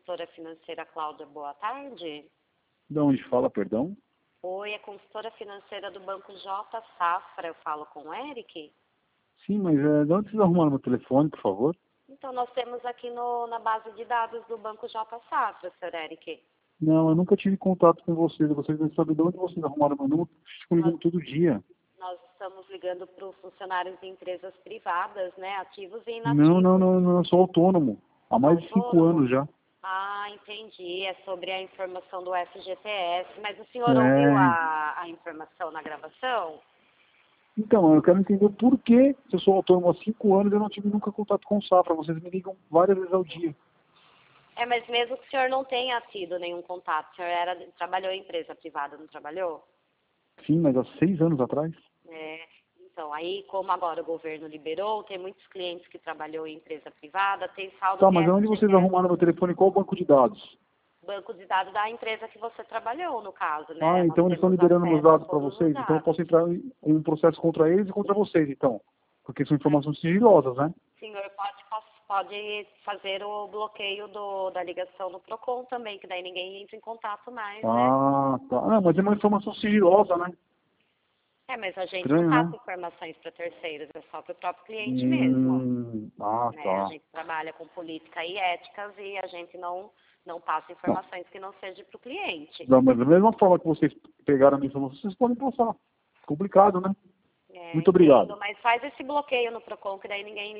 consultora financeira Cláudia, boa tarde. De onde fala, perdão? Oi, é consultora financeira do Banco J Safra, eu falo com o Eric? Sim, mas de onde vocês arrumaram meu telefone, por favor? Então, nós temos aqui na base de dados do Banco J Safra, Sr. Eric. Não, eu nunca tive contato com vocês. Eu gostaria de saber de onde vocês arrumaram meu número. Ficam ligando todo dia. Nós estamos ligando para os funcionários de empresas privadas, né, ativos e Não, inativos. eu sou autônomo. Há mais de 5 Autônomo? anos já. Ah, entendi. É sobre a informação do FGTS. Mas o senhor ouviu É. a informação na gravação? Então, eu quero entender o porquê, se eu sou autônomo há 5 anos, eu não tive nunca contato com o Safra. Vocês me ligam várias vezes ao dia. É, mas mesmo que o senhor não tenha tido nenhum contato, o senhor trabalhou em empresa privada, não trabalhou? Sim, mas há 6 anos atrás. É, então, aí como agora o governo liberou, tem muitos clientes que trabalhou em empresa privada, tem saldo Tá, de mas onde vocês FGTS, arrumaram meu telefone? Qual banco de dados? banco de dados da empresa que você trabalhou, no caso, né? Ah, Nós então eles estão temos liberando meus acesso a dados para todos os vocês. Então eu dados. posso entrar com um processo contra eles e contra vocês, então. Porque são informações sigilosas, né? O senhor pode fazer o bloqueio da ligação no PROCON também, que daí ninguém entra em contato mais, né? Ah, tá. Ah, mas é uma informação sigilosa, né? É, mas a gente não Estranho, passa né? informações para terceiros, é só para o próprio cliente mesmo. Né? A Tá. gente trabalha com política e éticas e a gente não passa informações que não sejam para o cliente. Não, mas da mesma forma que vocês pegaram a minha informação, vocês podem passar. Complicado, né? É, Muito obrigado. entendo, mas faz esse bloqueio no PROCON, que daí ninguém